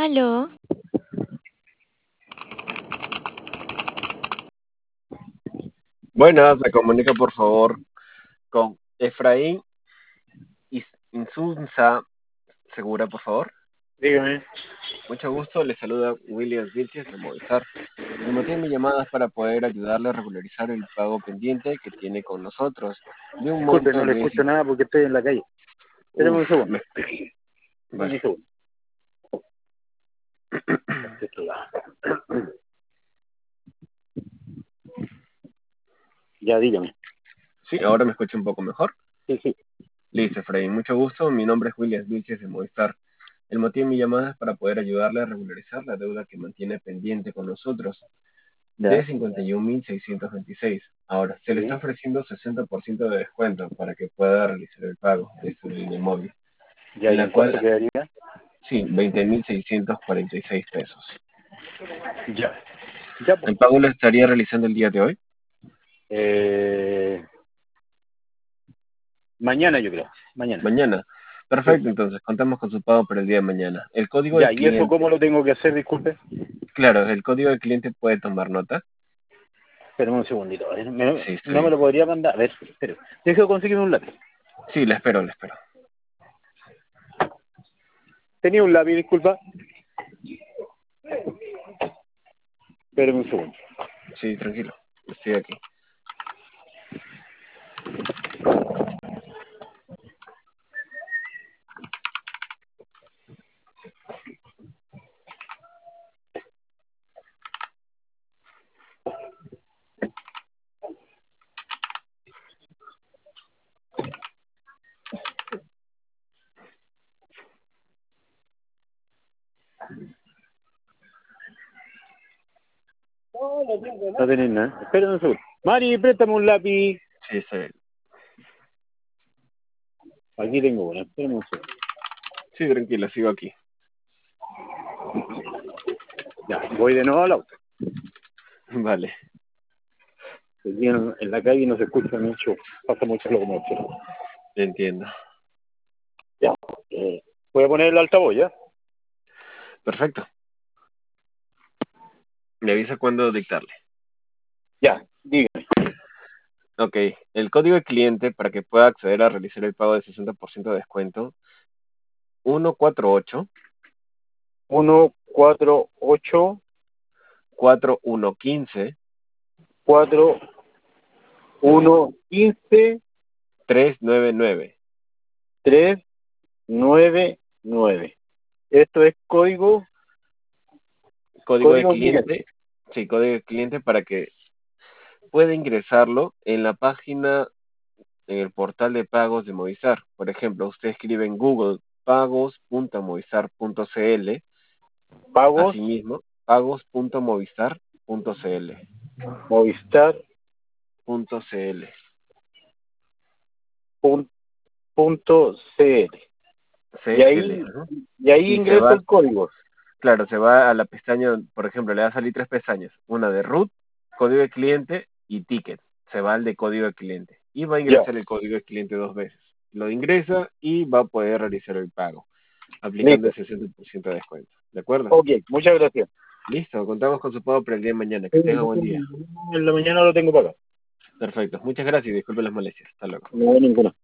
Aló, Buenas, me comunica por favor con Efraín Insunza Segura, por favor. Dígame. Mucho gusto, le saluda William Vilches de Movistar. El motivo de mi llamada es para poder ayudarle a regularizar el pago pendiente que tiene con nosotros de un Disculpe, no monto le de... escucho nada porque estoy en la calle. Espérame un segundo. Espérame Vale. un segundo. Este otro lado. Ya, dígame. Sí, ahora me escucha un poco mejor. Sí, sí. Listo, Efraín, mucho gusto. Mi nombre es William Vilches de Movistar. El motivo de mi llamada es para poder ayudarle a regularizar la deuda que mantiene pendiente con nosotros, de Ya. 51.626. Ahora, se le está Sí. ofreciendo 60% de descuento para que pueda realizar el pago de su línea móvil, Ya, en ¿y la en cuánto cual, quedaría? sí, 20.646 pesos. Ya. Ya, pues. El pago lo estaría realizando el día de hoy. Mañana yo creo. Mañana. Mañana. Sí. Perfecto, entonces contamos con su pago para el día de mañana. El código Ya, del ¿y eso cliente, cómo lo tengo que hacer? Disculpe. claro, el código del cliente puede tomar nota. Espérame un segundito. A ver, Sí, está no me bien. lo podría mandar. A ver, espera. Dejo conseguirme un lápiz. Sí, le espero, le espero. Tenía un lápiz, disculpa. Espérame un segundo. Sí, tranquilo, estoy aquí. No tenés nada. Espérame un segundo. Mari, préstame un lápiz. Sí, está bien. Aquí tengo una. Espérame un segundo. Sí, tranquilo, sigo aquí. Ya, voy de nuevo al auto. Vale, Aquí en la calle no se escucha mucho, pasa mucho locomoción. entiendo. Ya, voy a poner el altavoz, ¿ya? Perfecto. Me avisa cuándo dictarle. Ya, dígame. Ok, el código de cliente para que pueda acceder a realizar el pago de 60% de descuento, 148 148 4115 4115 399. 399. Esto es Código de código cliente. cliente, sí, código de cliente para que pueda ingresarlo en la página, en el portal de pagos de Movistar. Por ejemplo, usted escribe en Google pagos.movistar.cl, Pagos, asimismo, pagos.movistar.cl. Movistar, .cl. punto CL. Y CL. ahí, Ajá. y ahí Y se ingreso va, el código. claro, se va a la pestaña, por ejemplo, le va a salir tres pestañas, una de root, código de cliente y ticket. Se va al de código de cliente y va a Ya, ingresar el código de cliente dos veces. Lo ingresa y va a poder realizar el pago, aplicando listo. el 60% de descuento. ¿De acuerdo? Ok, muchas gracias. Listo, contamos con su pago para el día de mañana. Que tenga buen día. En la mañana lo tengo para acá. Perfecto. Muchas gracias y disculpen las molestias. Hasta luego. No hay ninguna.